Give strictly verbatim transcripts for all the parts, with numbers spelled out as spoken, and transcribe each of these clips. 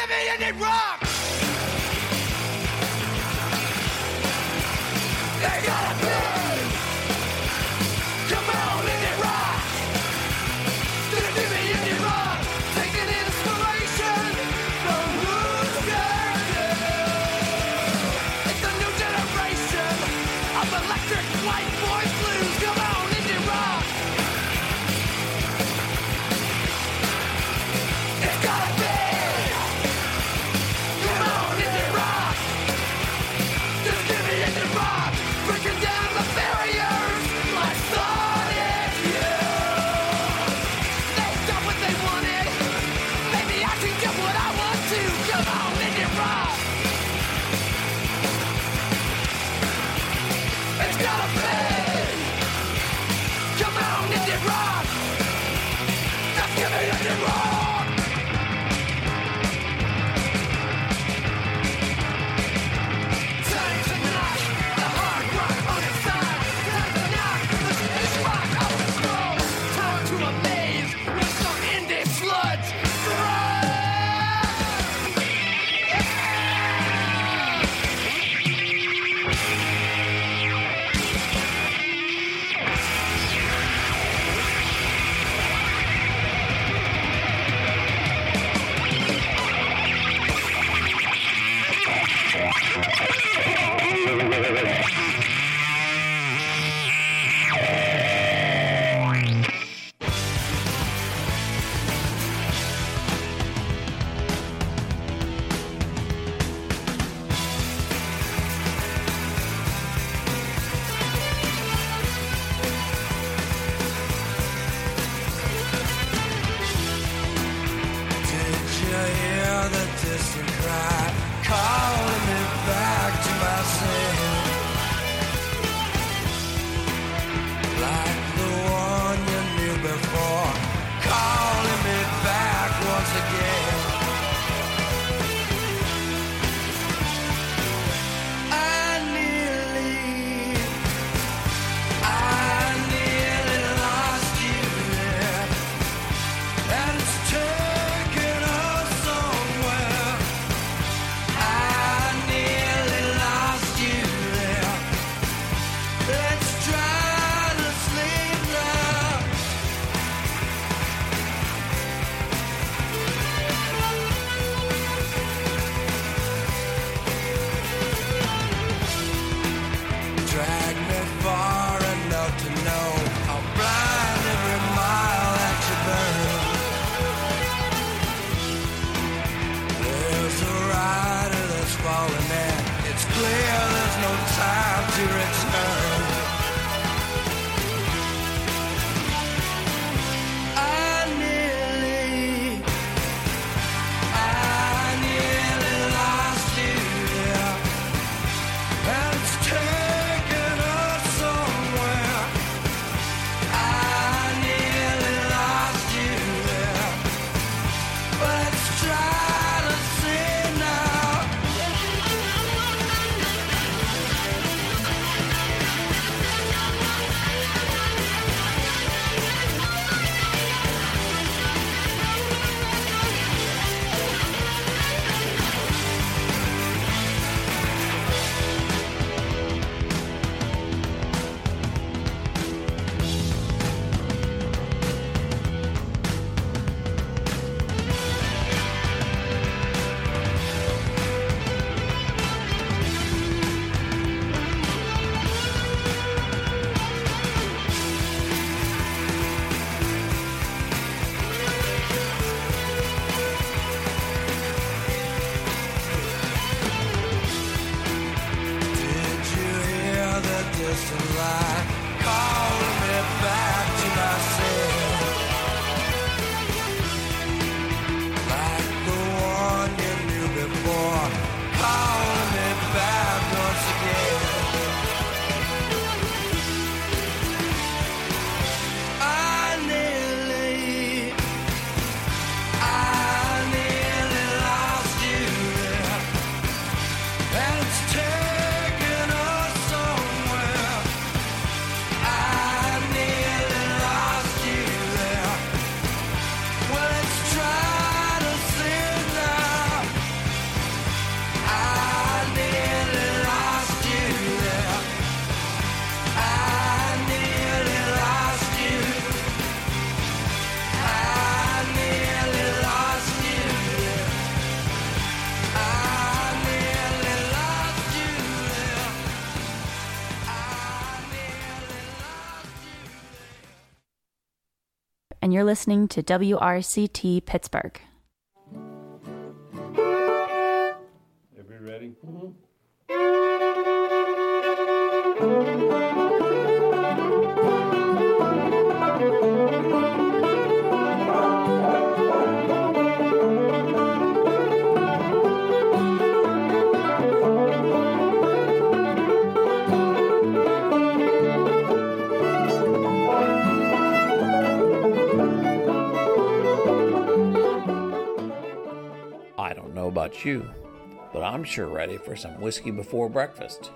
give me indie rock. They gotta be. Come on, indie rock. Gonna give me indie rock. Taking inspiration from who's gonna. It's a new generation of electric white boy blues. Come on, indie rock. It's gotta be. Come on, indie rock. Just give me indie rock. Breaking down the barriers. My thought is you. They got what they wanted. Maybe I can get what I want to. Come on, indie rock. It's gotta be. Come on, indie rock. Just give me indie rock. Time to knock the hard rock on its side. Time to knock the Swedish rock out of control. Time to amaze with some indie sludge. and you're listening to W R C T Pittsburgh. Everybody ready? Mm-hmm. I don't know about you, but I'm sure ready for some whiskey before breakfast.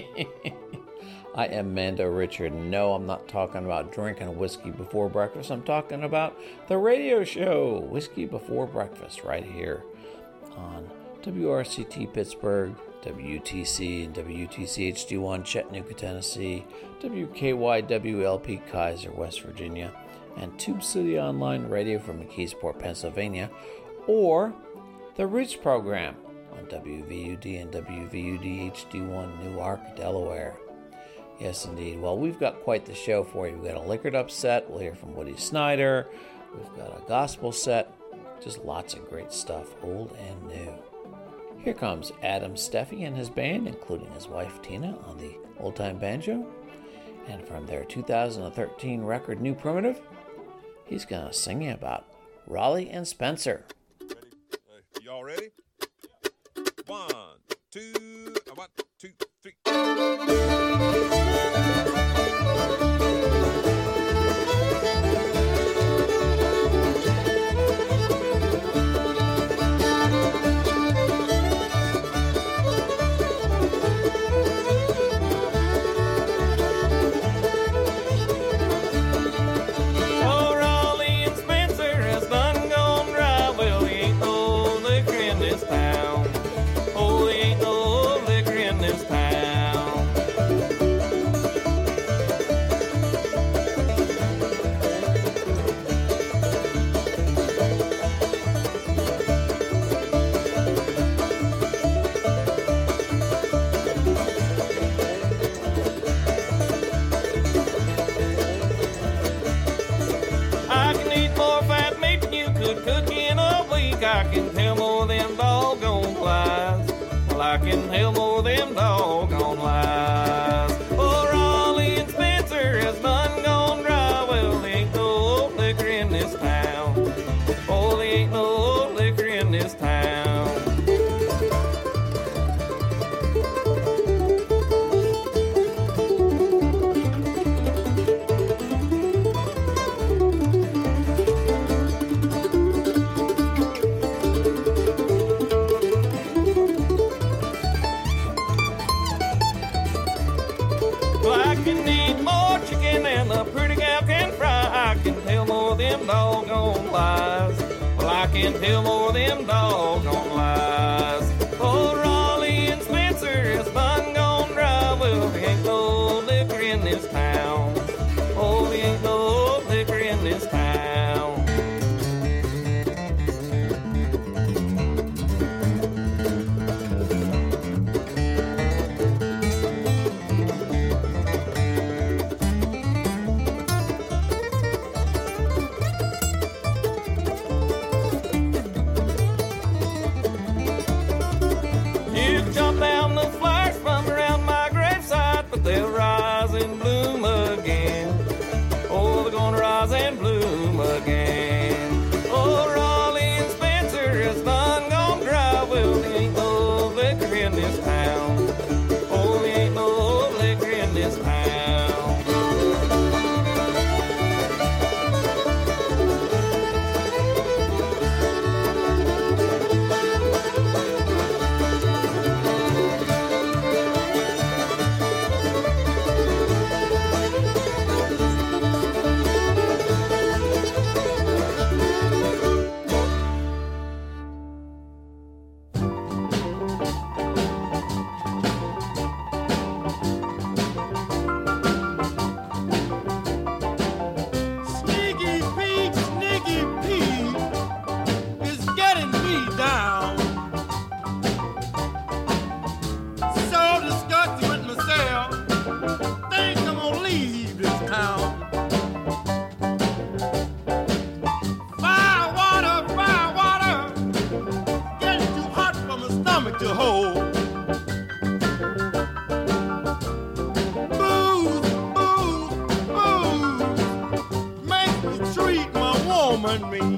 I am Mando Richard, and no, I'm not talking about drinking whiskey before breakfast. I'm talking about the radio show, Whiskey Before Breakfast, right here on W R C T Pittsburgh, W T C and W T C H D one Chattanooga, Tennessee, W K Y W L P Kaiser, West Virginia, and Tube City Online Radio from McKeesport, Pennsylvania, or the Roots Program on W V U D and W V U D H D one Newark, Delaware. Yes, indeed. Well, we've got quite the show for you. We've got a liquored up set. We'll hear from Woody Snyder. We've got a gospel set. Just lots of great stuff, old and new. Here comes Adam Steffi and his band, including his wife Tina on the old-time banjo. And from their two thousand thirteen record, New Primitive, he's going to sing you about Raleigh and Spencer. Ready? Uh, y'all ready? One, two, uh, one, two, three. Oh, Raleigh and Spencer has done gone dry. Well, there ain't no liquor in this town. Oh, there ain't no liquor in this town. I can eat more fat meat than you could cook in a week. I can tell more them doggone lies. Well, I can tell more them doggone lies. Oh, Raleigh and Spencer has done gone dry. Well, there ain't no liquor in this town. Oh, there ain't no liquor in this town. Well, I can eat more chicken than a pretty gal can fry. I can tell more them doggone lies. Well, I can tell more them doggone lies. Oh, Raleigh and Spencer has done gone dry. Well, there ain't no liquor in this town. Oh, there ain't no liquor in this town. You can jump down the flyers from around my graveside, but they'll rise and bloom again. Oh, they're gonna rise and bloom again. Oh, Raleigh and Spencer has done gone dry. Well, there ain't no liquor in this town. Oh, there ain't no liquor in this town. home and me.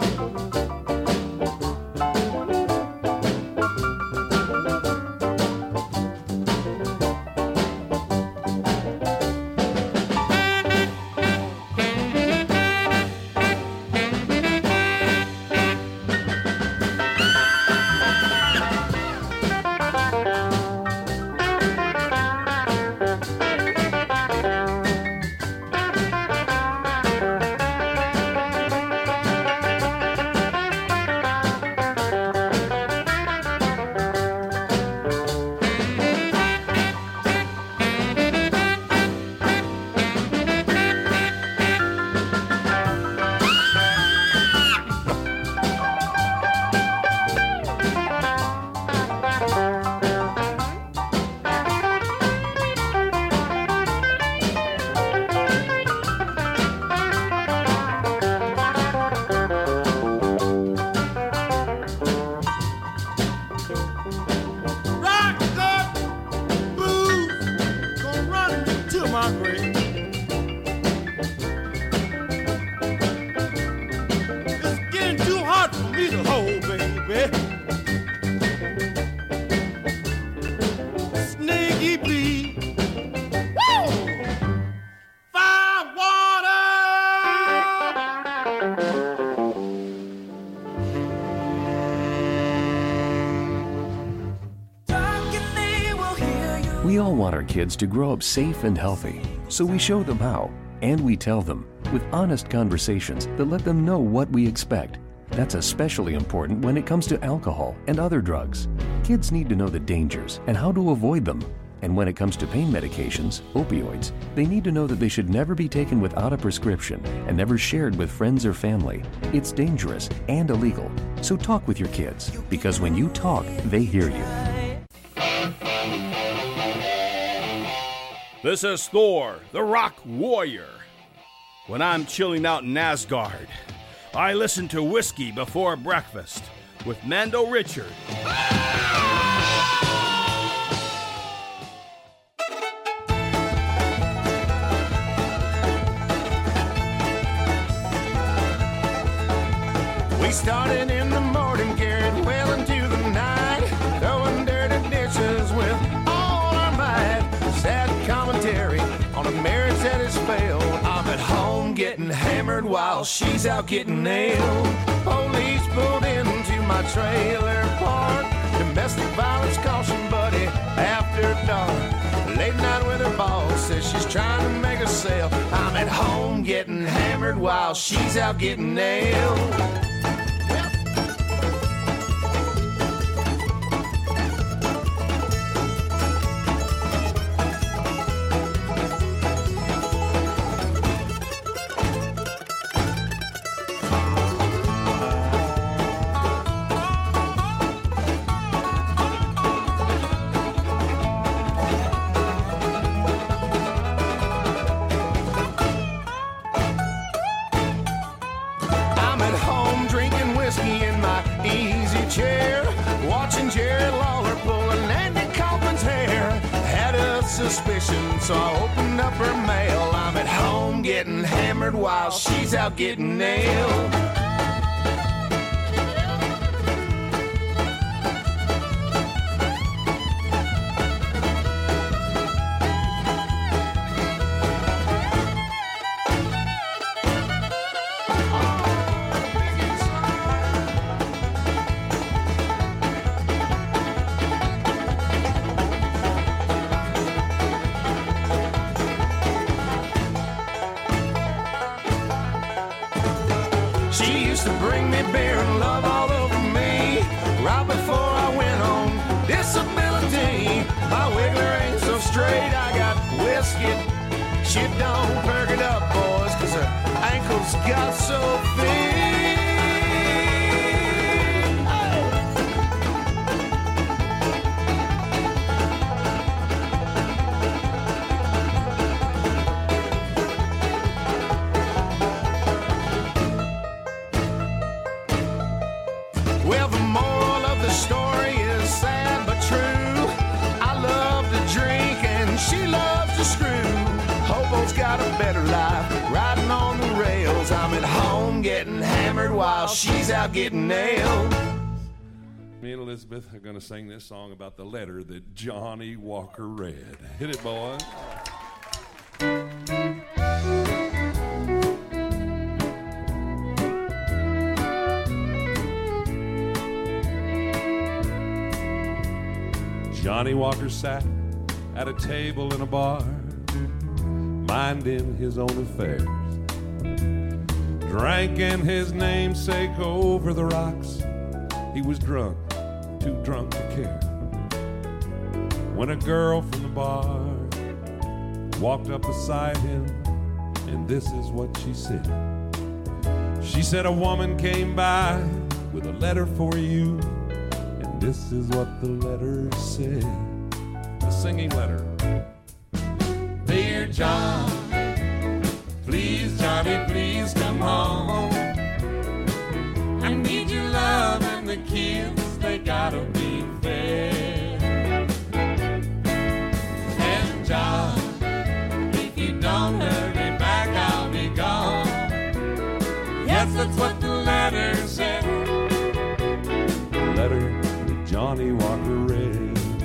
We all want our kids to grow up safe and healthy, so we show them how, and we tell them with honest conversations that let them know what we expect. That's especially important when it comes to alcohol and other drugs. Kids need to know the dangers and how to avoid them. And when it comes to pain medications, opioids, they need to know that they should never be taken without a prescription and never shared with friends or family. It's dangerous and illegal. So talk with your kids, because when you talk, they hear you. This is Thor, the Rock Warrior. When I'm chilling out in Asgard, I listen to Whiskey Before Breakfast with Mando Richard. We started in the morning, carried well into the night, throwing dirty dishes with all our might. Sad commentary on a marriage that has failed. I'm at home getting hammered while she's out getting nailed. Police pulled into my trailer park. Domestic violence caution, buddy, after dark. Late night with her boss, says she's trying to make a sale. I'm at home getting hammered while she's out getting nailed. So I opened up her mail. I'm at home getting hammered while she's out getting nailed. She don't perk it up, boys, cause her ankles got so thin. Well, the moral of the story is sad but true. I love to drink and she loves to screw. Hobo's got a better life, riding on the rails. I'm at home getting hammered while she's out getting nailed. Me and Elizabeth are going to sing this song about the letter that Johnny Walker read. Hit it, boys. Johnny Walker sat at a table in a bar, minding his own affairs, drinking his namesake over the rocks. He was drunk, too drunk to care, when a girl from the bar walked up beside him, and this is what she said. She said, a woman came by with a letter for you, and this is what the letter said. The singing letter. Dear John, please, Johnny, please come home. I need your love, and the kids, they gotta be fed. And John, if you don't hurry back, I'll be gone. Yes, that's what the letter said. The letter that Johnny Walker read.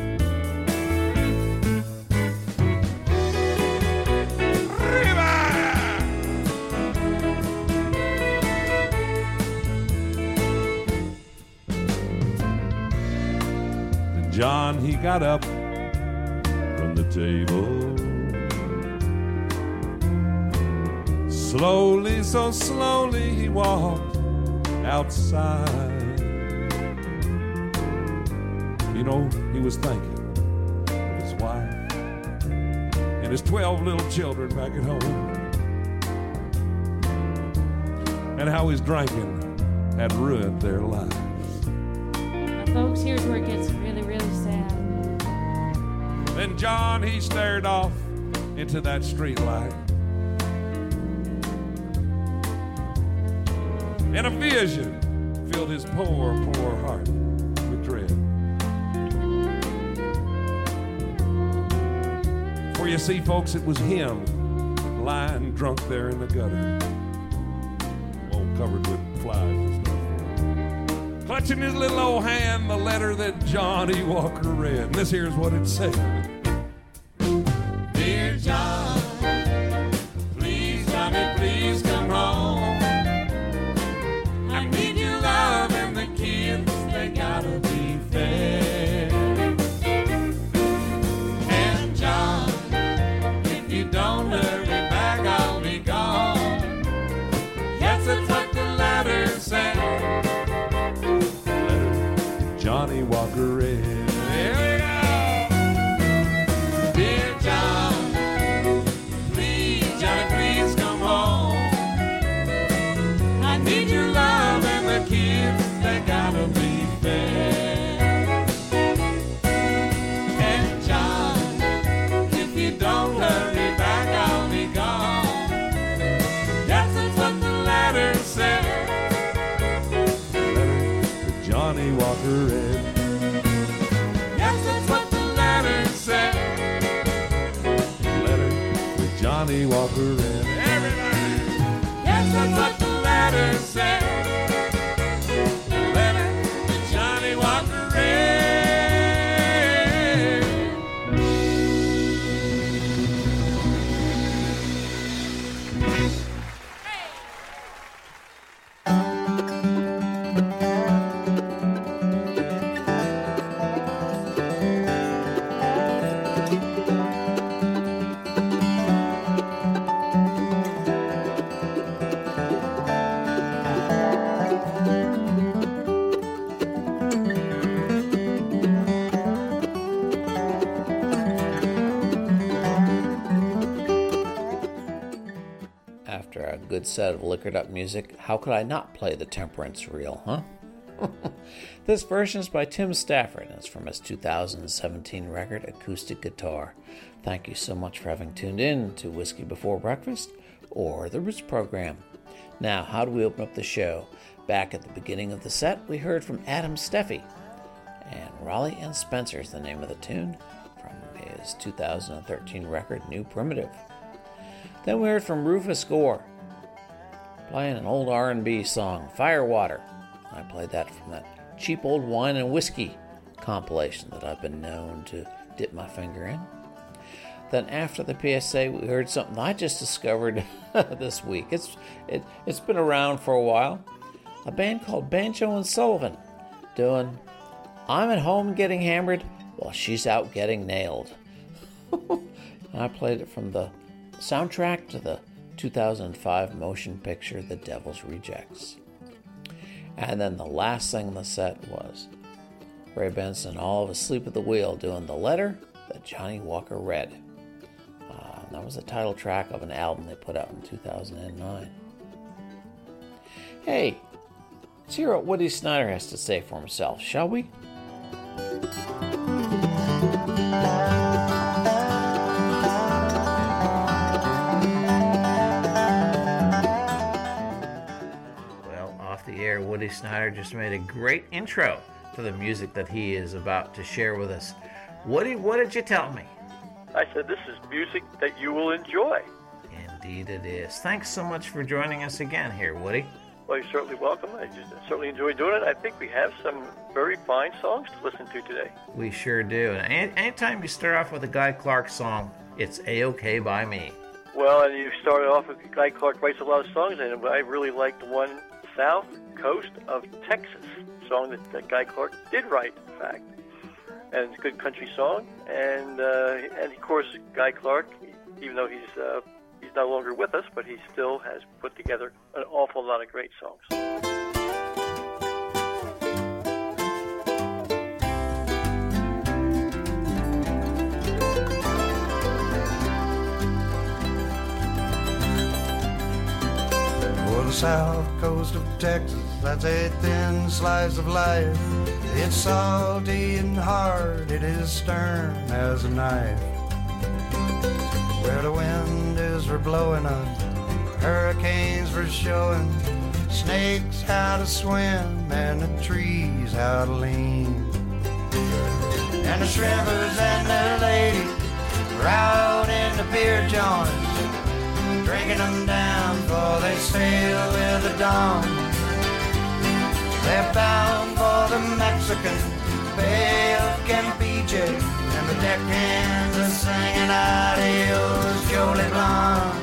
John, he got up from the table, slowly, so slowly he walked outside. You know, he was thinking of his wife and his twelve little children back at home, and how his drinking had ruined their lives. Folks, here's where it gets really, really sad. Then John, he stared off into that street light, and a vision filled his poor, poor heart with dread. For you see, folks, it was him lying drunk there in the gutter, all covered with flies and stuff, clutching his little old hand, the letter that Johnny Walker read. And this here's what it said. Dear John, please, Johnny, please come home. I need your love, and the kids, they gotta be fed. And John, if you don't hurry back, I'll be gone. Yes, that's what the letter said. Johnny Walker read. Here we go. Dear John, please, Johnny, please come home. I need your love, and the kids, they gotta be fed. And John, if you don't hurry back, I'll be gone. Yes, that's what the letter said. The letter that Johnny Walker read. Johnny Walker read. Everybody. Yes, that's what the letter said. The letter that Johnny Walker read. Good set of liquored up music, how could I not play the Temperance Reel, huh? This version is by Tim Stafford and it's from his two thousand seventeen record, Acoustic Guitar. Thank you so much for having tuned in to Whiskey Before Breakfast, or the Roots Program. Now, how do we open up the show? Back at the beginning of the set, we heard from Adam Steffi, and Raleigh and Spencer is the name of the tune from his two thousand thirteen record, New Primitive. Then we heard from Rufus Gore, playing an old R and B song, Firewater. I played that from that cheap old wine and whiskey compilation that I've been known to dip my finger in. Then after the P S A, we heard something I just discovered this week. It's it, it's been around for a while. A band called Banjo and Sullivan doing I'm at home getting hammered while she's out getting nailed. And I played it from the soundtrack to the two thousand five motion picture The Devil's Rejects. And then the last thing in the set was Ray Benson, all of Asleep at the Wheel, doing The Letter That Johnny Walker Read. Uh, that was the title track of an album they put out in two thousand nine. Hey, let's hear what Woody Snyder has to say for himself, shall we? Well, off the air, Woody Snyder just made a great intro to the music that he is about to share with us. Woody, what did you tell me? I said this is music that you will enjoy. Indeed it is. Thanks so much for joining us again here, Woody. Well, you're certainly welcome. I just certainly enjoy doing it. I think we have some very fine songs to listen to today. We sure do. And any, anytime you start off with a Guy Clark song, it's A-OK by me. Well, and you started off with Guy Clark writes a lot of songs, and I really like the one South Coast of Texas song that, that Guy Clark did write, in fact. And it's a good country song. And, uh, and of course, Guy Clark, even though he's... Uh, He's no longer with us, but he still has put together an awful lot of great songs. For the south coast of Texas, that's a thin slice of life. It's salty and hard, it is stern as a knife. Where the wind is for blowing up, hurricanes for showing, snakes how to swim and the trees how to lean. And the shrimpers and the ladies are out in the beer joints, drinking them down before they sail with the dawn. They're bound for the Mexican Bay of Campeche, and the deckhands are singing adios, Jolie Blonde.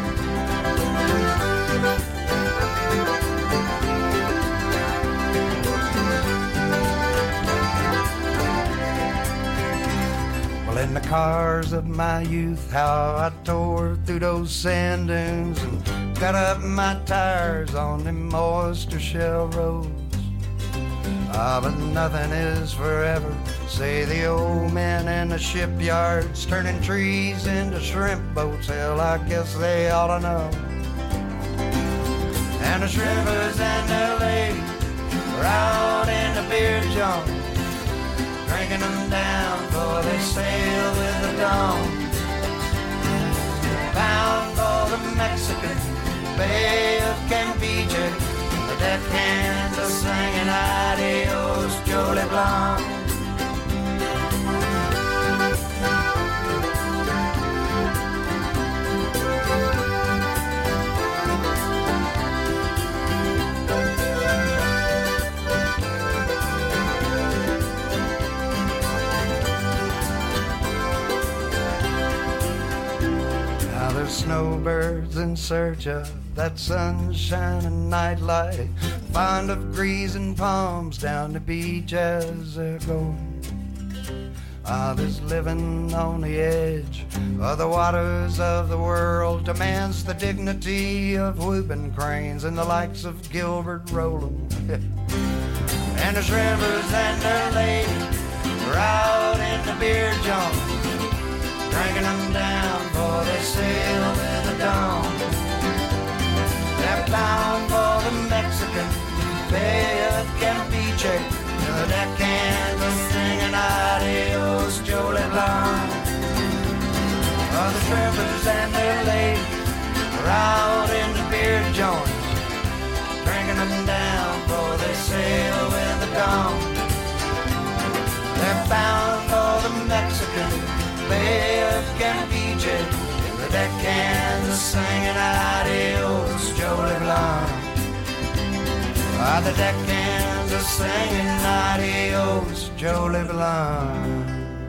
Well, in the cars of my youth, how I tore through those sand dunes and got up my tires on them oyster shell roads. Ah, but nothing is forever, say the old men in the shipyards, turning trees into shrimp boats. Hell, I guess they ought to know. And the shrimpers and the ladies are out in the beer joint, drinking them down before they sail with the dawn. Bound for the Mexican Bay of Campeche, the deckhands are singing adios, Jolie Blonde. Now there's snowbirds in search of that sunshine and nightlight, fond of greasing palms down the beach as they're going. Ah, this living on the edge of the waters of the world demands the dignity of whooping cranes and the likes of Gilbert Roland. And the shrimpers and their ladies are out in the beer joint, drinking them down before they sail with the dawn. They're bound for the Mexican Bay of Campeche, and the deckhands are singing adios, Jolie Blonde. Oh, the shrimpers and their ladies are out in the beer joints, drinking them down before they sail with the dawn. They're bound for the Mexican Bay of Campeche, and the deckhands are singing adios, Jolie Jolie Blunt. While the deckhands are singing adios, Jolie Blunt.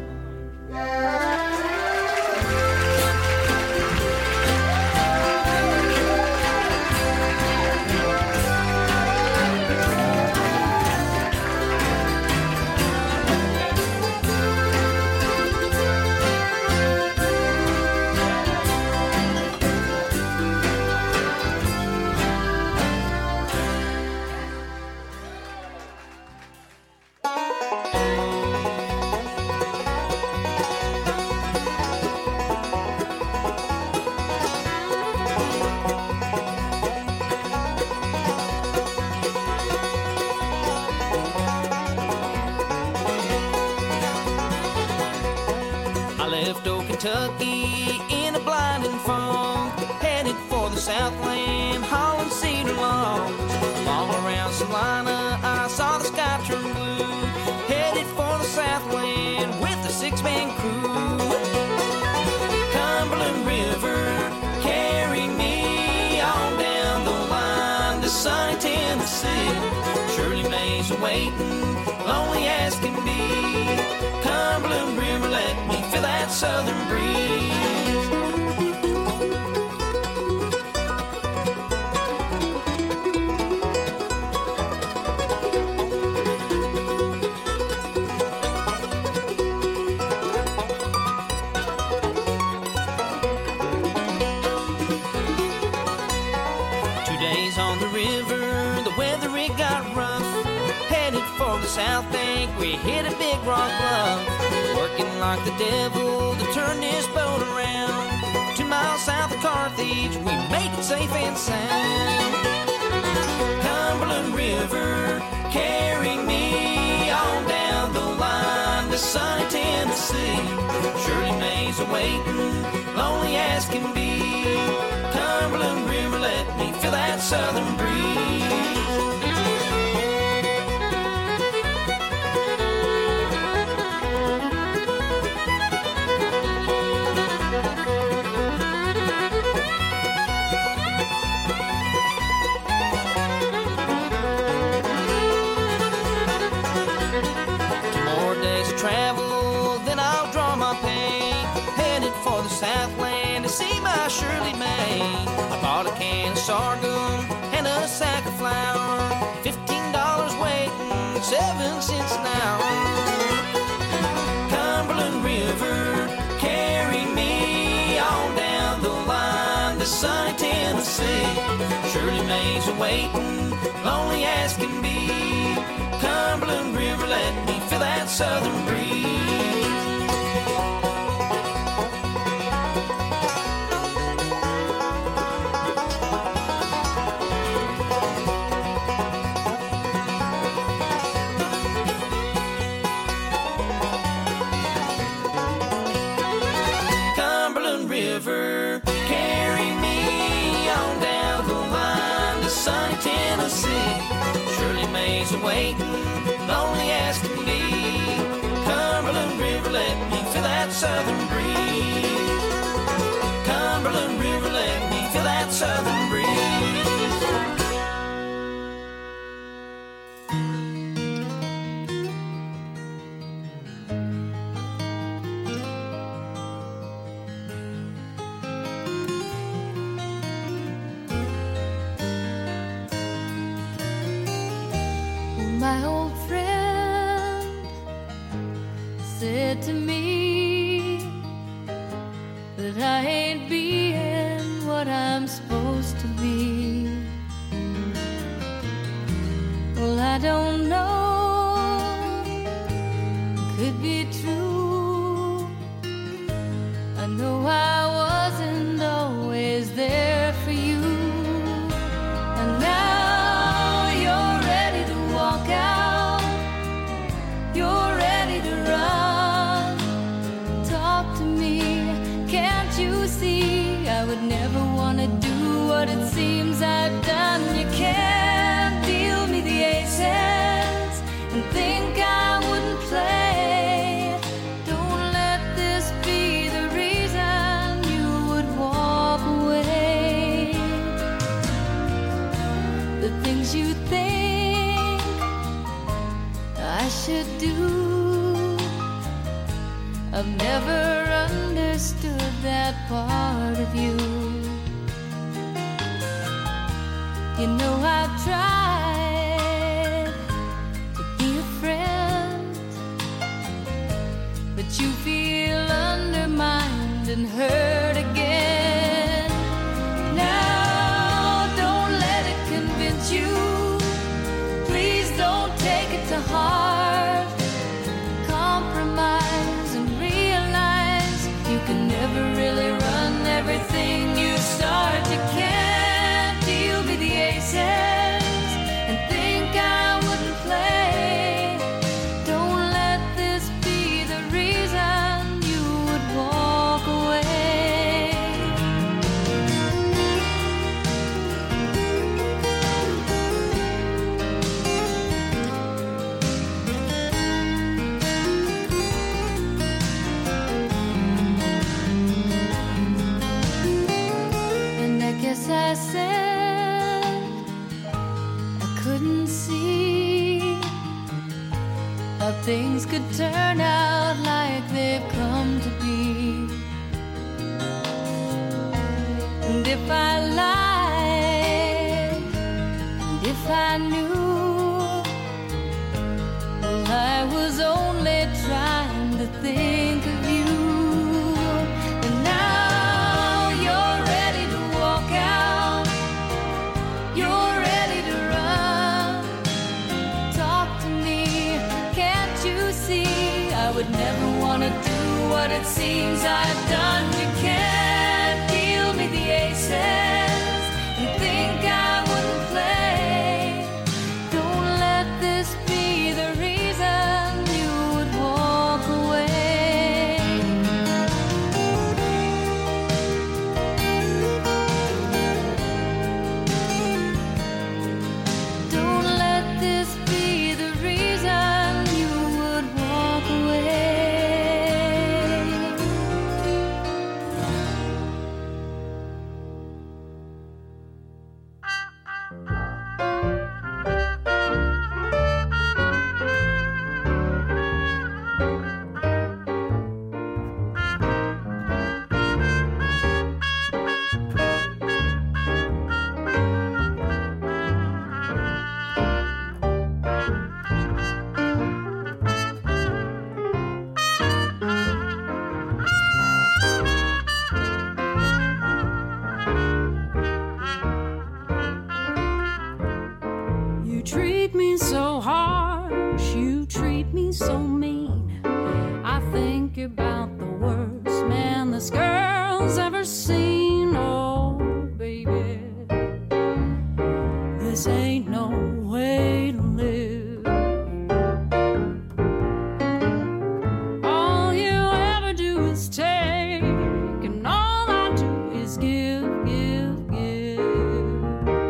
Kentucky in a blinding fog, headed for the Southland, hauling cedar logs. All around Salina, I saw the sky turn blue, headed for the Southland with a six-man crew. Cumberland River, carry me on down the line to sunny Tennessee. Shirley May's waiting, lonely as can be. Cumberland River, let me feel that southern breeze. Two days on the river, the weather it got rough. Headed for the South Bank, we hit a big rock bluff. Working like the devil to turn this boat around. Two miles south of Carthage, we make it safe and sound. Cumberland River, carry me on down the line to sunny Tennessee. Shirley May's waiting, lonely as can be. Cumberland River, let me feel that southern breeze. Southland to see my Shirley May. I bought a can of sorghum and a sack of flour. Fifteen dollars waiting, seven cents an hour. Cumberland River, carry me on down the line to sunny Tennessee. Shirley May's waiting, lonely as can be. Cumberland River, let me feel that southern breeze. Waiting, lonely as can be. Cumberland River, let me feel that southern breeze. Cumberland River, let me feel that southern breeze. My old friend said to me that I ain't being what I'm supposed to be. Well, I don't know, could be true. I know I wasn't always there for you, and now you're ready to run. Talk to me, can't you see? I would never want to do what it seems I've done. You can't deal me the aces and think I wouldn't play. things you think I should do. I've never understood that part of you. You know I've tried to be a friend, but you feel undermined and hurt again. Now don't let it convince you. Please don't take it to heart. Compromise and realize you can never really run everything you start. You can't deal me the aces and think I wouldn't play. Don't let this be the reason you would walk away. And I guess I said I couldn't see how things could turn out like they've come to be. And if I lied, and if I knew, well, I was only trying to think of you. And now you're ready to walk out. You're ready to run. Talk to me, can't you see? I would never want to do what it seems I've done. You can't deal me the aces and think I wouldn't play. Don't let this be the reason you would walk away. Don't let this be the reason you would walk away. You treat me so harsh, you treat me so mean. I think about the worst man this girl's ever seen. Oh, baby, this ain't no way to live. All you ever do is take, and all I do is give, give, give.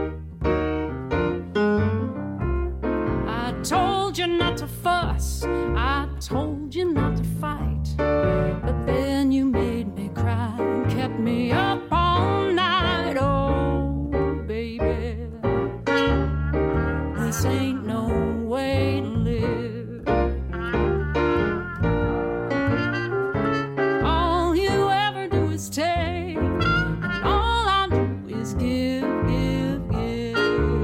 I told you not to fuss, I told you not to fight, but then you made me cry and kept me up all night. Oh, baby, this ain't no way to live. All you ever do is take, and all I do is give, give, give.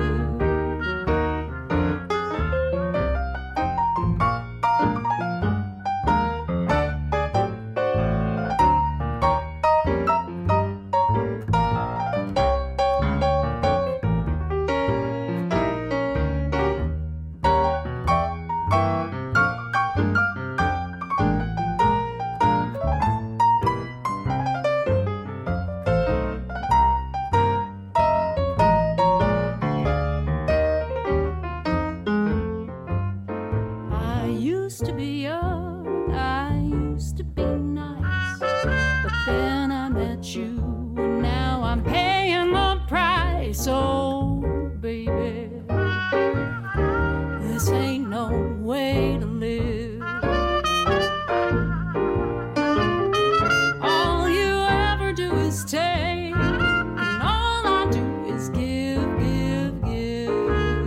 I used to be young, I used to be nice, but then I met you, and now I'm paying the price. Oh, baby, this ain't no way to live. All you ever do is take, and all I do is give, give, give.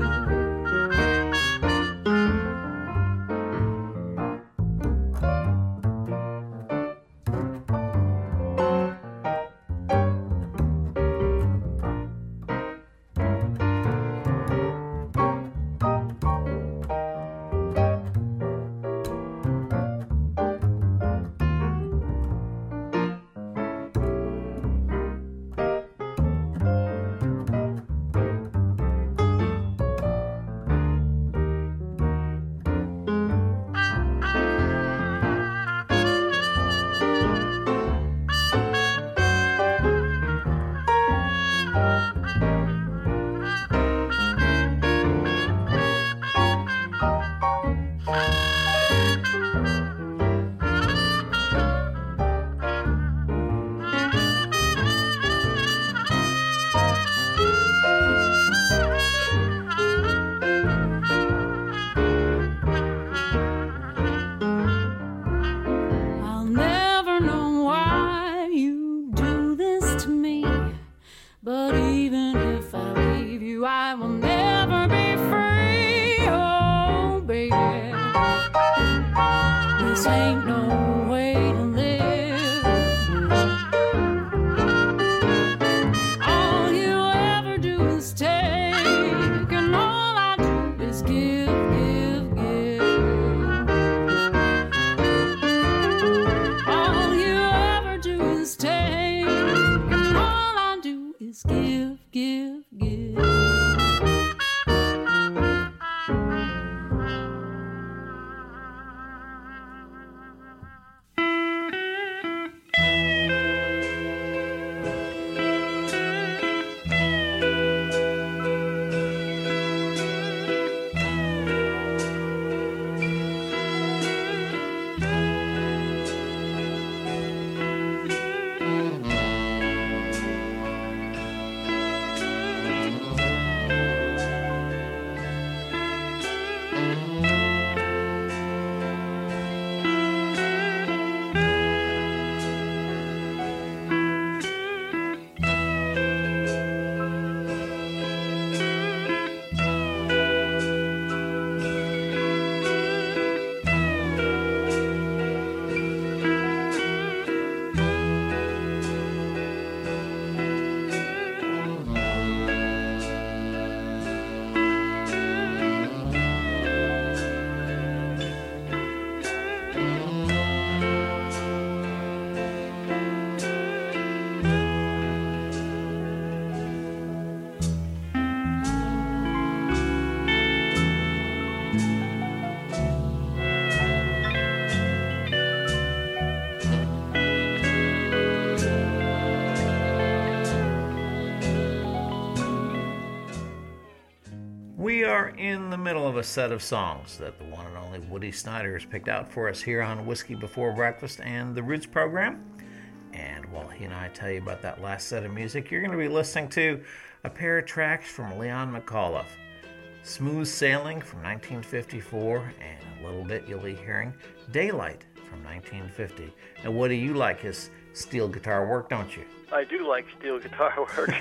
are in the middle of a set of songs that the one and only Woody Snyder has picked out for us here on Whiskey Before Breakfast and the Roots program. And while he and I tell you about that last set of music, you're going to be listening to a pair of tracks from Leon McAuliffe. Smooth Sailing from nineteen fifty-four, and in a little bit you'll be hearing Daylight from nineteen fifty. Now, Woody, you like his steel guitar work, don't you? I do like steel guitar work.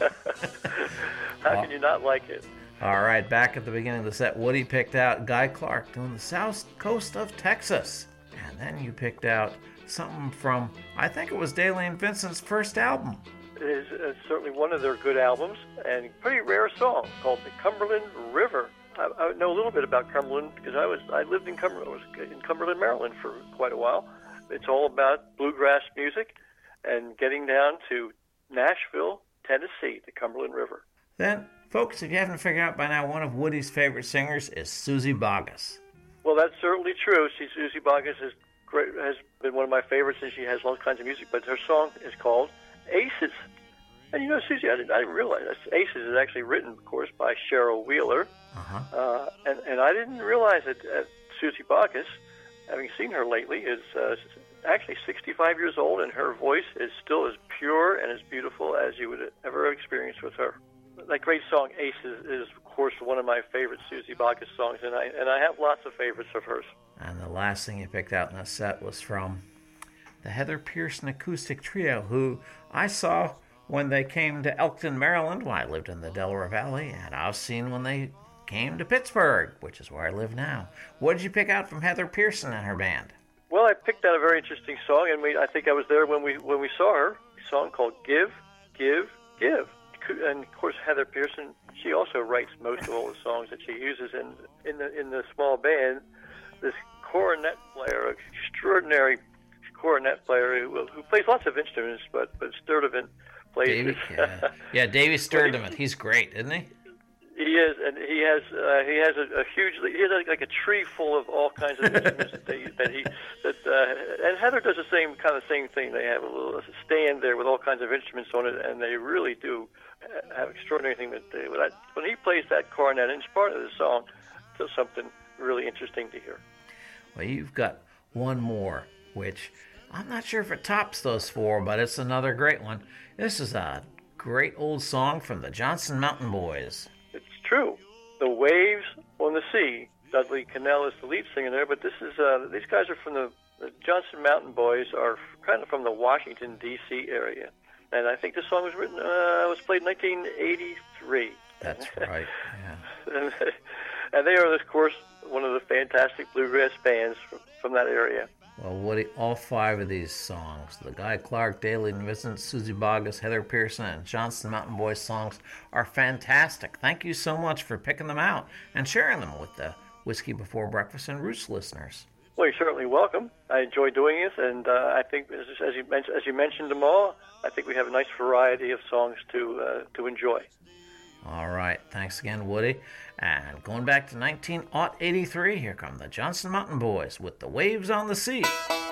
How can you not like it? All right, back at the beginning of the set, Woody picked out Guy Clark doing the south coast of Texas. And then you picked out something from, I think it was Daly and Vincent's first album. It is uh, certainly one of their good albums, and pretty rare song called "The Cumberland River." I, I know a little bit about Cumberland because I was I lived in Cumberland, I was in Cumberland, Maryland for quite a while. It's all about bluegrass music and getting down to Nashville, Tennessee, the Cumberland River. Then, folks, if you haven't figured out by now, one of Woody's favorite singers is Suzy Bogguss. Well, that's certainly true. See, Suzy Bogguss is great, has been one of my favorites, and she has all kinds of music. But her song is called Aces. And you know, Suzy, I didn't, I didn't realize that Aces is actually written, of course, by Cheryl Wheeler. Uh-huh. Uh, and, and I didn't realize that uh, Suzy Bogguss, having seen her lately, is uh, actually sixty-five years old, and her voice is still as pure and as beautiful as you would ever experience with her. That great song, Aces, is, of course, one of my favorite Suzy Bogguss songs, and I, and I have lots of favorites of hers. And the last thing you picked out in the set was from the Heather Pearson Acoustic Trio, who I saw when they came to Elkton, Maryland, when I lived in the Delaware Valley, and I've seen when they came to Pittsburgh, which is where I live now. What did you pick out from Heather Pearson and her band? Well, I picked out a very interesting song, and we, I think I was there when we when we saw her. A song called "Give, Give, Give." And of course, Heather Pearson, she also writes most of all the songs that she uses in in the in the small band. This cornet player, extraordinary cornet player who, who plays lots of instruments, but but Sturdivant plays. Davey, yeah, yeah, Davey Sturdivant. He's great, isn't he? He is, and he has uh, he has a, a huge he has like a tree full of all kinds of instruments that, they, that he that uh, and Heather does the same kind of same thing. They have a little stand there with all kinds of instruments on it, and they really do have extraordinary thing that they. When, I, when he plays that cornet, and it's part of the song, it's something really interesting to hear. Well, you've got one more, which I'm not sure if it tops those four, but it's another great one. This is a great old song from the Johnson Mountain Boys. It's true. The Waves on the Sea. Dudley Connell is the lead singer there, but this is uh, these guys are from the, the Johnson Mountain Boys are kind of from the Washington D C area, and I think this song was written uh, was played in nineteen eighty-three. That's right. Yeah. and, and they are, of course, one of the fantastic bluegrass bands from, from that area. Well, Woody, all five of these songs, the Guy Clark, Daly and Vincent, Suzy Bogguss, Heather Pearson, and Johnson Mountain Boys songs are fantastic. Thank you so much for picking them out and sharing them with the Whiskey Before Breakfast and Roots listeners. Well, you're certainly welcome. I enjoy doing this, and uh, I think, as, as, you mentioned, as you mentioned them all, I think we have a nice variety of songs to uh, to enjoy. All right. Thanks again, Woody. And going back to nineteen eighty-three, here come the Johnson Mountain Boys with The Waves on the Sea.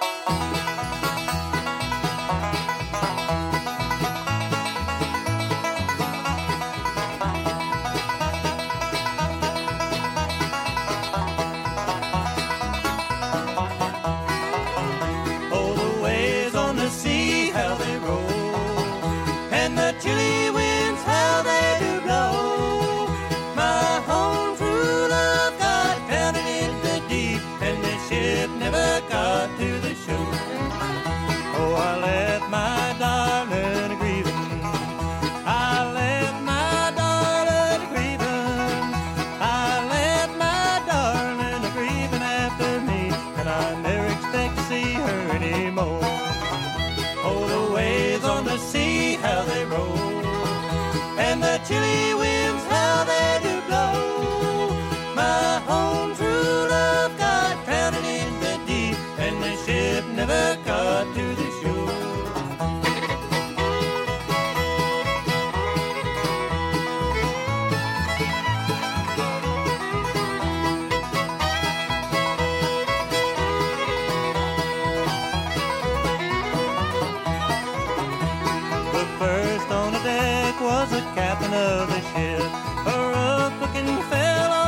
Oh, the waves on the sea, how they roll, and the chilly winds, how they do blow. My home true love got drowned in the deep, and the ship never got to the shore. Oh, I left my darling grieving. I left my darling grieving. I left my darling grieving after me, and I never expect to see her anymore. Oh, the waves on the sea, how they roll, and the chilly winds, how they do blow. My home true love got drowned in the deep, and the ship never got to the shore. The first on the deck was the captain of the ship. A rough-looking fellow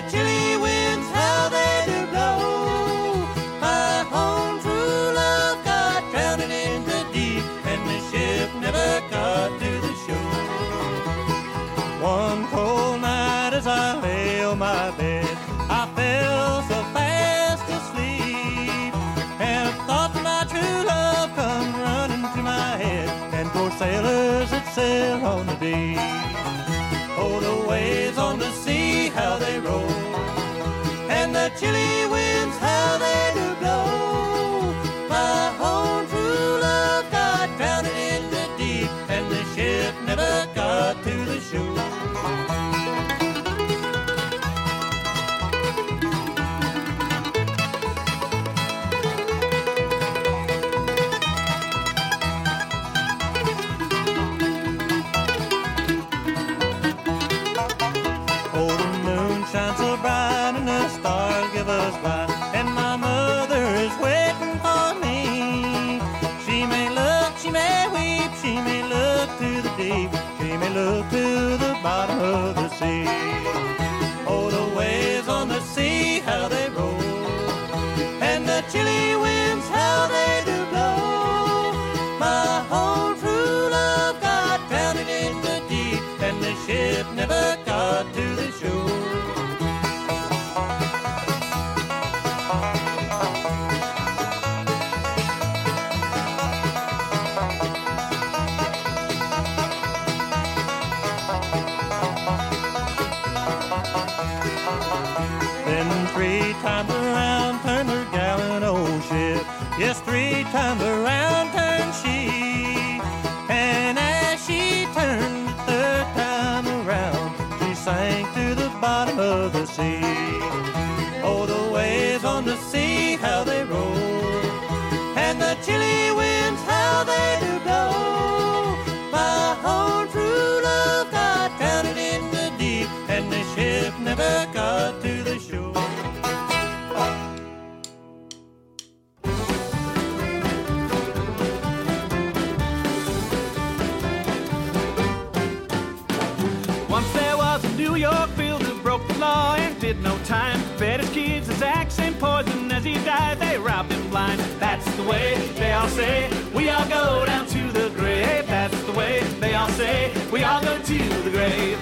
chilly winds, how they do blow. My home true love got drowned in the deep, and the ship never got to the shore. One cold night as I lay on my bed, I fell so fast asleep, and thoughts of my true love come running to my head, and poor sailors that sail on the deep. Oh, the waves on the sea, how they roll, and the chilly winds, how they do blow. My home true love got drowned in the deep, and the ship never got to the shore. Shines so bright and the stars give us light, and my mother is waiting for me. She may look, she may weep, she may look to the deep, she may look to the bottom of the sea. Oh, the waves on the sea, how they roll, and the chilly winds, how they do blow. My whole true love got drowned in the deep, and the ship never got to the shore. Three times around turned her gallant old ship. Yes, three times around turned she. And as she turned the third time around, she sank to the bottom of the sea. Oh, the waves on the sea, how they roll, and the chilly winds, how they do blow. My whole true love got drowned in the deep, and the ship never got to the shore. Once there was a New York builder who broke the law and did no time. Fed his kids his axe and poison. As he died, they robbed him blind. That's the way they all say we all go down to the grave. That's the way they all say we all go to the grave.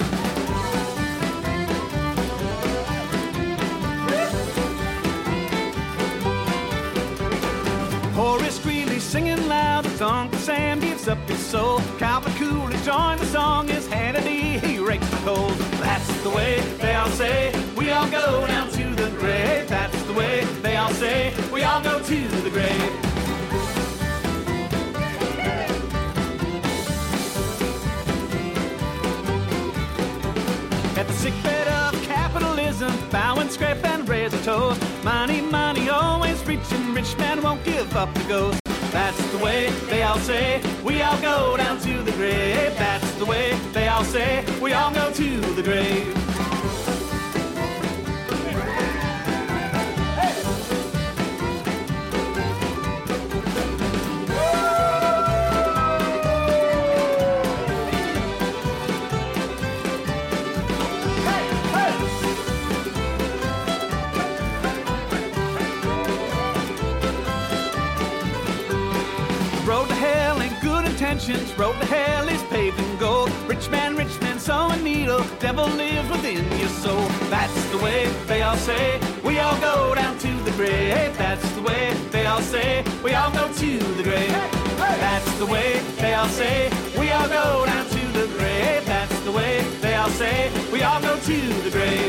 Horace Greeley singing loud as Uncle Sam gives up his soul. Calvin Coolidge joined the song as Hannity, he rakes the coals. That's the way they all say we all go down to the grave. That's the way they all say we all go to the grave. At the sickbed of capitalism, bow and scrape and raise a toast. Money, money, always reaching, rich man won't give up the ghost. That's the way they all say we all go down to the grave. That's the way they all say we all go to the grave. Road to hell ain't good intentions. Road to hell is paved in gold. Rich man, rich man, sew a needle. Devil lives within your soul. That's the way they all say we all go down to the grave. That's the way they all say we all go to the grave. That's the way they all say we all go down to the grave. That's the way they all say we all go to the grave.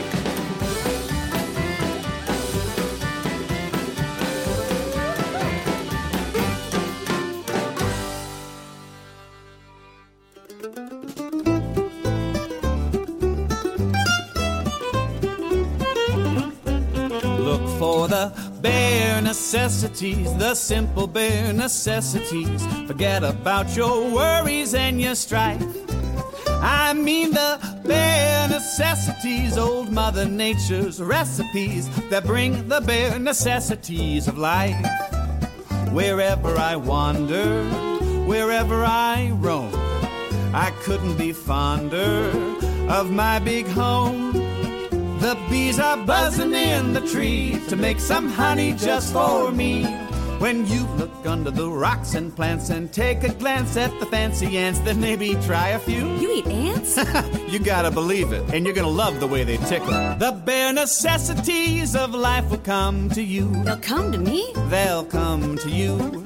Look for the bare necessities, the simple bare necessities. Forget about your worries and your strife. I mean the bare necessities, old Mother Nature's recipes that bring the bare necessities of life. Wherever I wander, wherever I roam, I couldn't be fonder of my big home. The bees are buzzing in the trees to make some honey just for me. When you look under the rocks and plants and take a glance at the fancy ants, then maybe try a few. You eat ants? You gotta believe it, and you're gonna love the way they tickle. The bare necessities of life will come to you. They'll come to me? They'll come to you.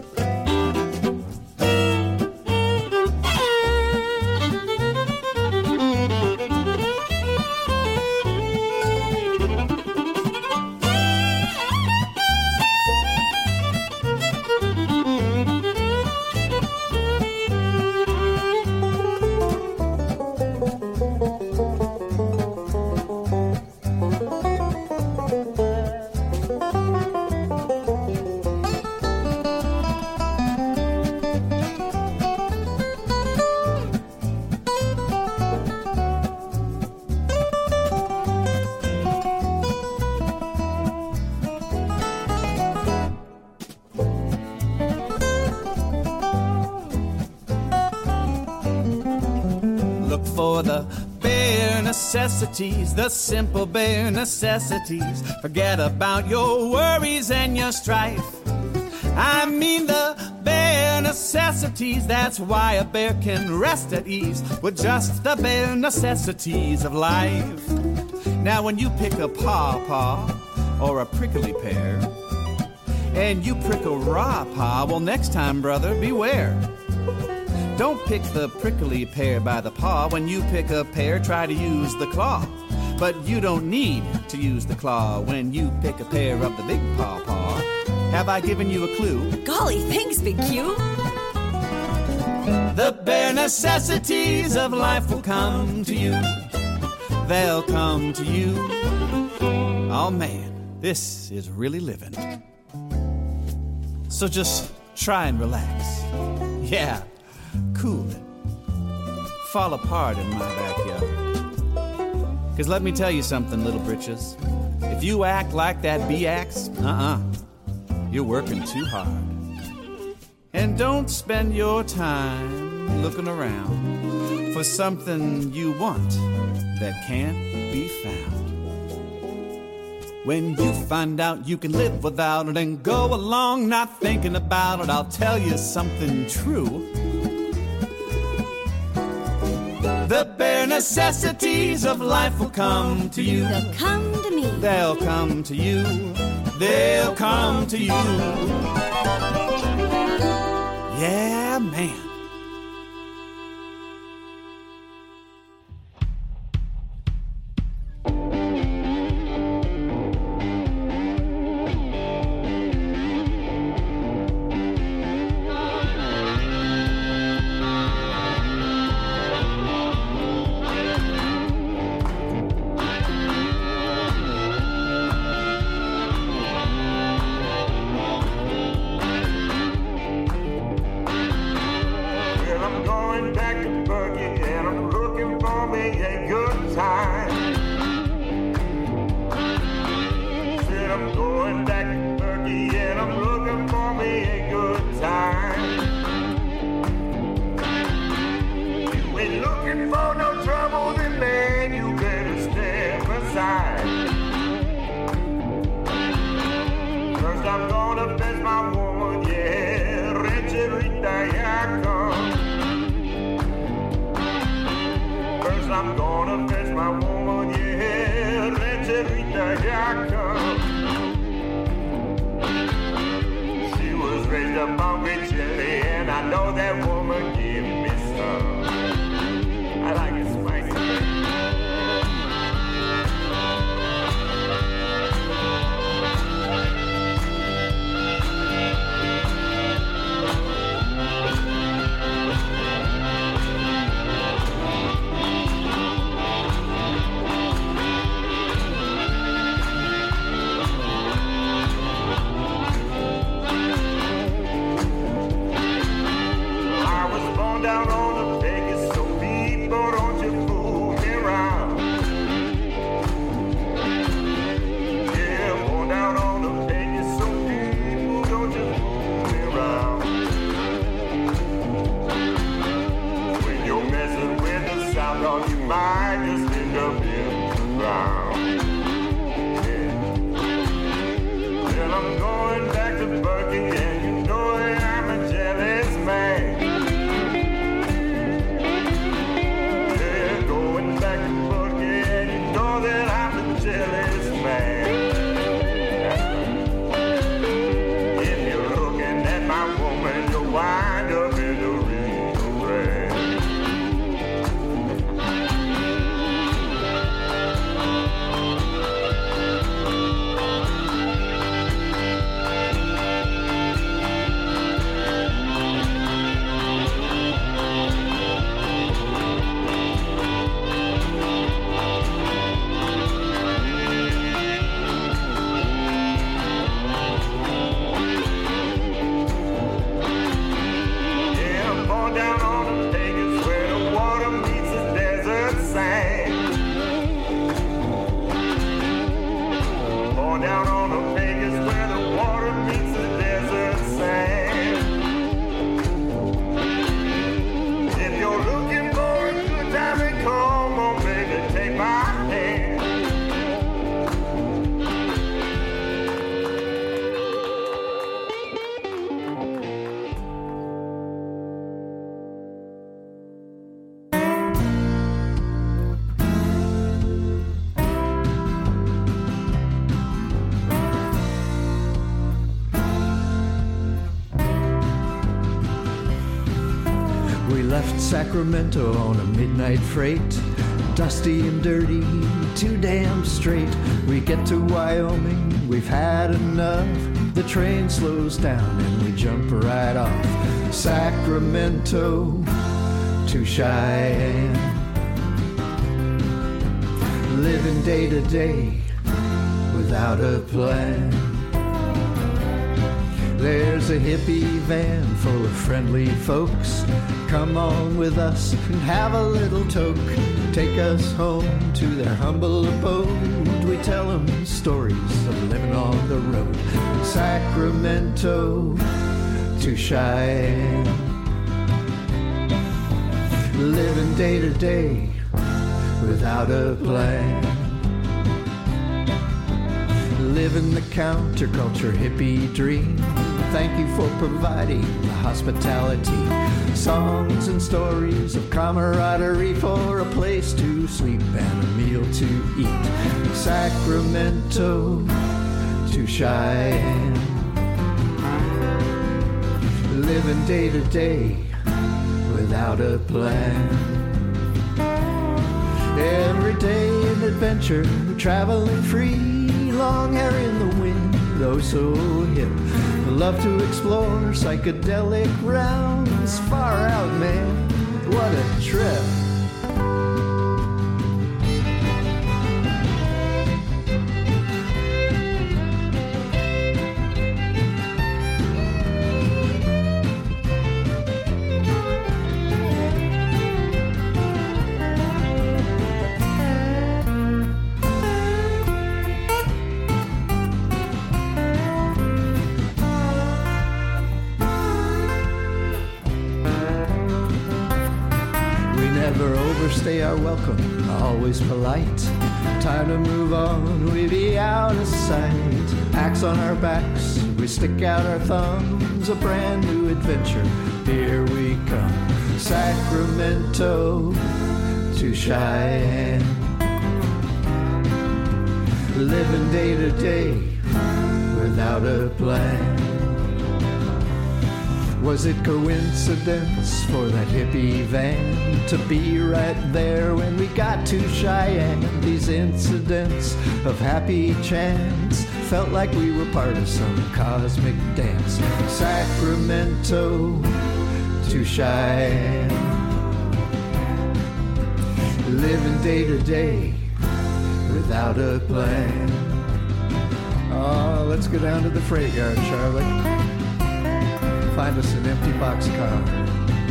For the bare necessities, the simple bare necessities. Forget about your worries and your strife. I mean the bare necessities. That's why a bear can rest at ease with just the bare necessities of life. Now when you pick a pawpaw or a prickly pear and you prick a raw paw, well, next time, brother, beware. Don't pick the prickly pear by the paw. When you pick a pear, try to use the claw. But you don't need to use the claw when you pick a pear of the big pawpaw. Have I given you a clue? Golly, thanks, Big Q. The bare necessities of life will come to you. They'll come to you. Oh man, this is really living. So just try and relax. Yeah. Cool it. Fall apart in my backyard. Cause let me tell you something, little britches. If you act like that bee acts, uh-uh. You're working too hard. And don't spend your time looking around for something you want that can't be found. When you find out you can live without it and go along not thinking about it, I'll tell you something true. The bare necessities of life will come to you. They'll come to me. They'll come to you. They'll come to you. Yeah, man. down on the Vegas where the water meets the desert sand. If you're looking for a good time, then come on, baby, take my hand. Left Sacramento on a midnight freight, dusty and dirty, too damn straight. We get to Wyoming, we've had enough. The train slows down and we jump right off. Sacramento to Cheyenne, living day to day without a plan. There's a hippie van full of friendly folks. Come on with us and have a little toke. Take us home to their humble abode. We tell them stories of living on the road. Sacramento to Cheyenne, living day to day without a plan. Living the counterculture hippie dream. Thank you for providing the hospitality. Songs and stories of camaraderie for a place to sleep and a meal to eat. Sacramento to Cheyenne, living day to day without a plan. Every day an adventure, traveling free, long hair in the wind, oh so hip. Love to explore psychedelic rounds, far out, man, what a trip. Stay our welcome, always polite. Time to move on, we be out of sight. Axe on our backs, we stick out our thumbs. A brand new adventure, here we come. Sacramento to Cheyenne, living day to day without a plan. Was it coincidence for that hippie van to be right there when we got to Cheyenne? These incidents of happy chance felt like we were part of some cosmic dance. Sacramento to Cheyenne, living day to day without a plan. Oh, let's go down to the freight yard, Charlie. Find us an empty boxcar.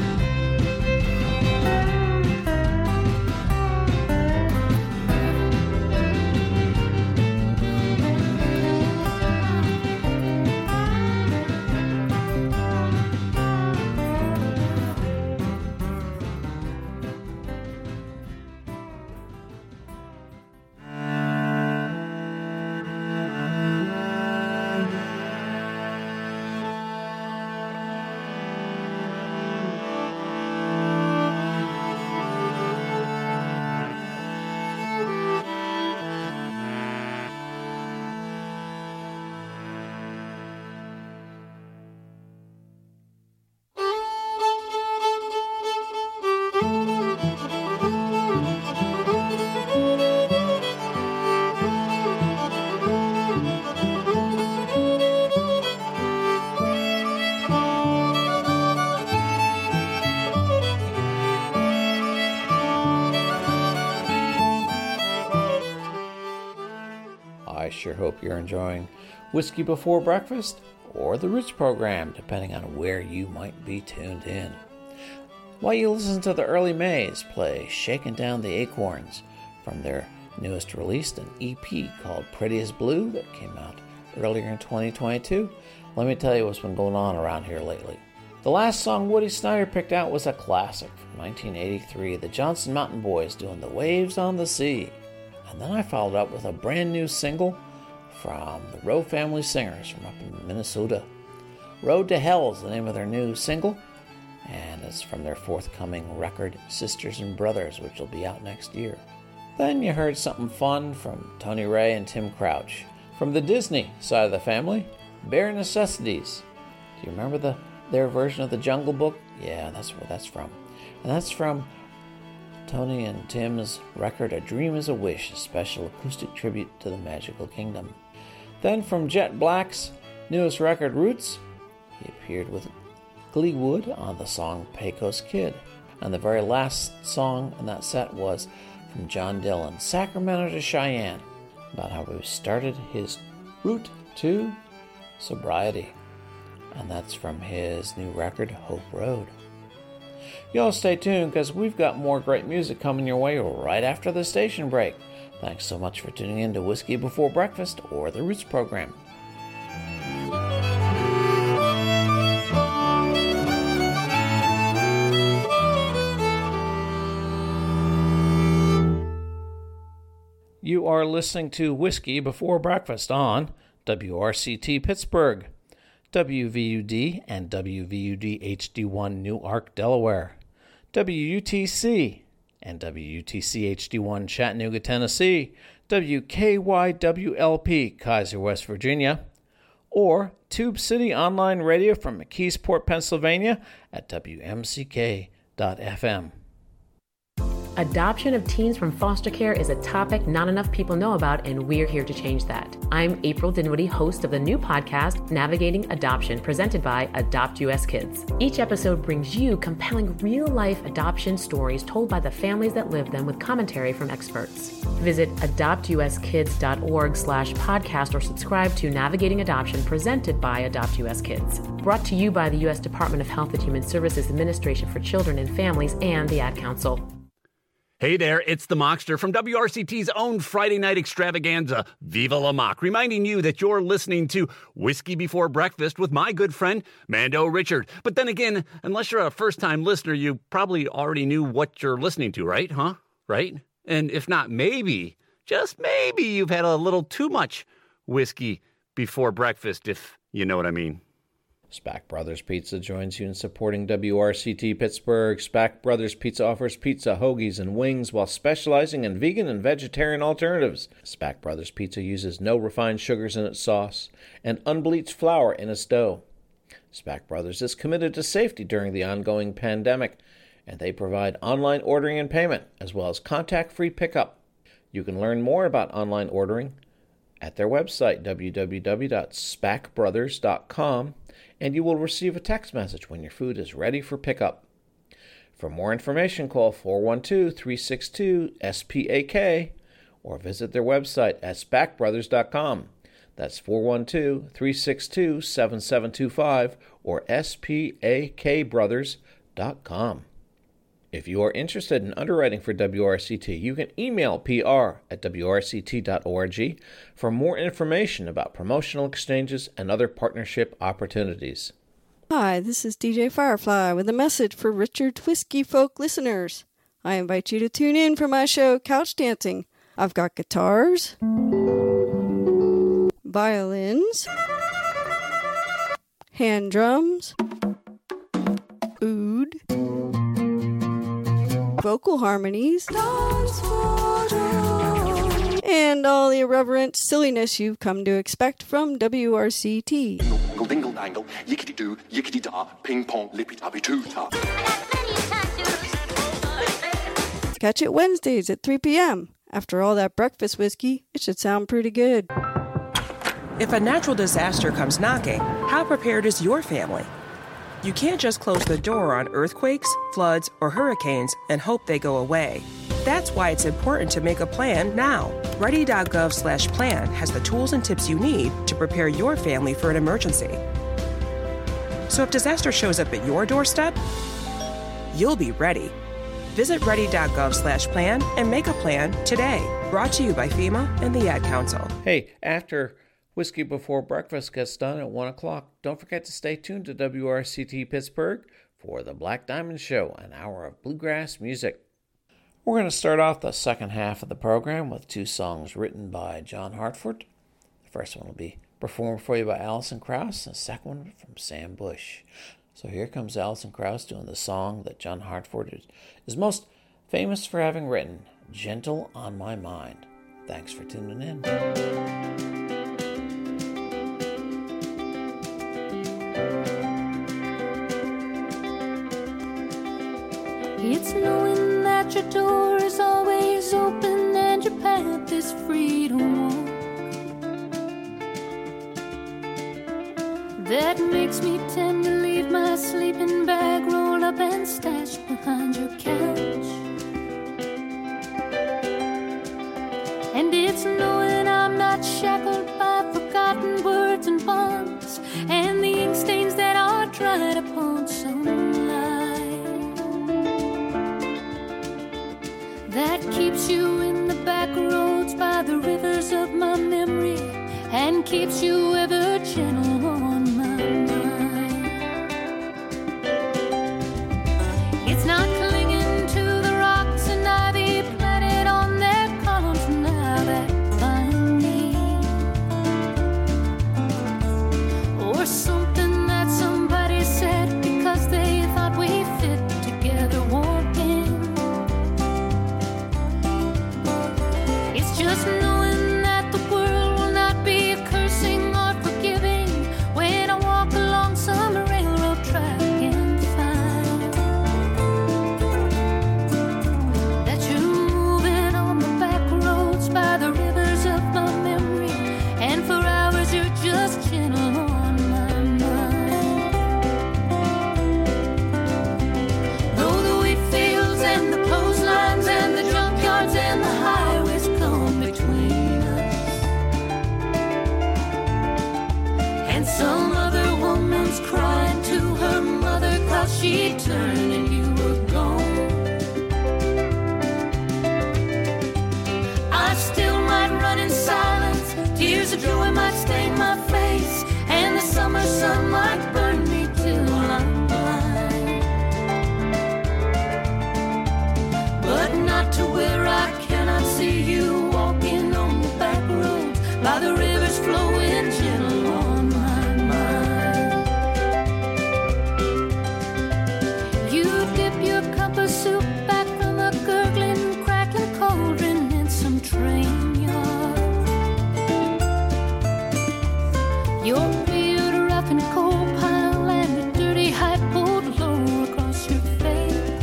I sure hope you're enjoying Whiskey Before Breakfast or the Roots program, depending on where you might be tuned in. While you listen to the Early Mays play Shaking Down the Acorns from their Newest released an E P called Pretty as Blue that came out earlier in twenty twenty-two. Let me tell you what's been going on around here lately. The last song Woody Snyder picked out was a classic from nineteen eighty-three, the Johnson Mountain Boys doing The Waves on the Sea. And then I followed up with a brand new single from the Rowe Family Singers from up in Minnesota. Road to Hell is the name of their new single, and it's from their forthcoming record, Sisters and Brothers, which will be out next year. Then you heard something fun from Tony Ray and Tim Crouch. From the Disney side of the family, Bare Necessities. Do you remember the their version of the Jungle Book? Yeah, that's where that's from. And that's from Tony and Tim's record, A Dream is a Wish, a special acoustic tribute to the Magical Kingdom. Then from Jet Black's newest record, Roots, he appeared with Glee Wood on the song Pecos Kid. And the very last song in that set was from John Dillon, Sacramento to Cheyenne, about how he started his route to sobriety. And that's from his new record, Hope Road. Y'all stay tuned, because we've got more great music coming your way right after the station break. Thanks so much for tuning in to Whiskey Before Breakfast, or the Roots program. You are listening to Whiskey Before Breakfast on W R C T Pittsburgh, W V U D and W V U D H D one Newark, Delaware, W U T C and W U T C H D one Chattanooga, Tennessee, W K Y W L P Kaiser, West Virginia, or Tube City Online Radio from McKeesport, Pennsylvania at W M C K dot F M. Adoption of teens from foster care is a topic not enough people know about, and we're here to change that. I'm April Dinwiddie, host of the new podcast, Navigating Adoption, presented by Adopt U S Kids. Each episode brings you compelling real-life adoption stories told by the families that live them with commentary from experts. Visit adopt u s kids dot org slash podcast or subscribe to Navigating Adoption, presented by Adopt U S Kids. Brought to you by the U S Department of Health and Human Services Administration for Children and Families and the Ad Council. Hey there, it's the Mockster from W R C T's own Friday night extravaganza, Viva La Mock, reminding you that you're listening to Whiskey Before Breakfast with my good friend, Mando Richard. But then again, unless you're a first-time listener, you probably already knew what you're listening to, right? Huh? Right? And if not, maybe, just maybe you've had a little too much whiskey before breakfast, if you know what I mean. Spack Brothers Pizza joins you in supporting W R C T Pittsburgh. Spack Brothers Pizza offers pizza, hoagies, and wings while specializing in vegan and vegetarian alternatives. Spack Brothers Pizza uses no refined sugars in its sauce and unbleached flour in its dough. Spack Brothers is committed to safety during the ongoing pandemic, and they provide online ordering and payment, as well as contact-free pickup. You can learn more about online ordering at their website, w w w dot spack brothers dot com, and you will receive a text message when your food is ready for pickup. For more information, call four one two, three six two, S P A K or visit their website at spack brothers dot com. That's four one two, three six two, seven seven two five or S P A K brothers dot com. If you are interested in underwriting for W R C T, you can email P R at w r c t dot org for more information about promotional exchanges and other partnership opportunities. Hi, this is D J Firefly with a message for Richard Whiskey Folk listeners. I invite you to tune in for my show, Couch Dancing. I've got guitars, violins, hand drums, oud, vocal harmonies, and all the irreverent silliness you've come to expect from W R C T. Dingle, dingle, dangle, yickety doo, yickety da, ping pong, lippy tappy too ta. Catch it Wednesdays at three p.m. After all that breakfast whiskey, it should sound pretty good. If a natural disaster comes knocking, how prepared is your family? You can't just close the door on earthquakes, floods, or hurricanes and hope they go away. That's why it's important to make a plan now. Ready dot gov slash plan has the tools and tips you need to prepare your family for an emergency. So if disaster shows up at your doorstep, you'll be ready. Visit ready.gov slash plan and make a plan today. Brought to you by FEMA and the Ad Council. Hey, after Whiskey Before Breakfast gets done at one o'clock, don't forget to stay tuned to W R C T Pittsburgh for the Black Diamond Show, an hour of bluegrass music. We're going to start off the second half of the program with two songs written by John Hartford. The first one will be performed for you by Alison Krauss, and the second one from Sam Bush. So here comes Alison Krauss doing the song that John Hartford is, is most famous for having written, Gentle on My Mind. Thanks for tuning in. It's knowing that your door is always open and your path is free to walk. That makes me tend to leave my sleeping bag rolled up and stashed behind your couch. And it's knowing I'm not shackled by forgotten words and bonds and the ink stains that are dried upon some line that keeps you in the back roads by the rivers of my memory and keeps you ever gentle on my mind. It's not clinging to the rocks and ivy planted on their columns now that find me, or something that somebody said because they thought we fit together walking. It's just knowing that the world will not be cursing or forgiving when I walk along some railroad track and find that you're moving on the back roads by the rivers of my memory, and for hours you're just gentle on my mind. Though the wheat fields and the clotheslines and the junkyards and the highways come between us, and some other woman's crying to her mother 'cause she turned and you were gone, I still might run in silence. Tears of joy might stain my face, and the summer sun might burn me till I'm blind, but not to where I cannot see you walking on the back roads by the rivers flowing gentle on my mind. You dip your cup of soup back from a gurgling, crackling cauldron in some train yard. Your beard rough and coal pile and a dirty hat pulled low across your face.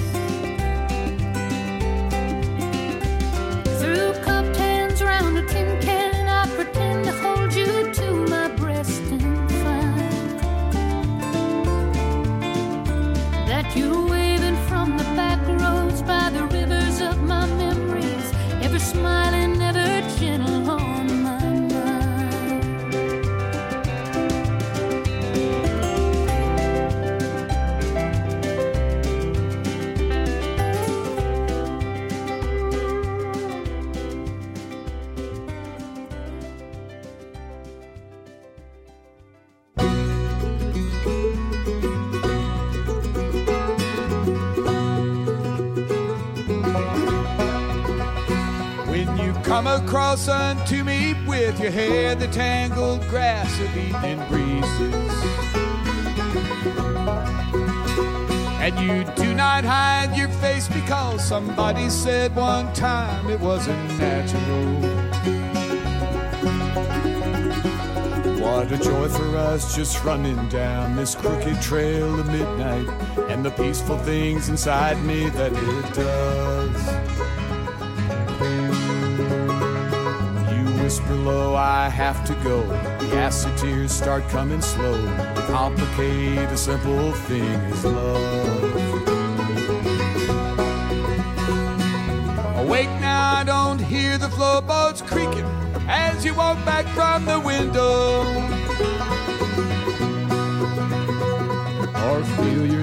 Through cupped hands round a tin can, I pretend to hold you to my breast and find that you're waving from the back roads by the rivers of my memories, ever smiling, ever gentle on my mind. When you come across unto me with your hair the tangled grass of evening breezes, and you do not hide your face because somebody said one time it wasn't natural. What a joy for us just running down this crooked trail of midnight, and the peaceful things inside me that it does. You whisper low, I have to go. The acid tears start coming slow. To complicate a simple thing is love. Awake now, I don't hear the floorboards creaking as you walk back from the window, or feel your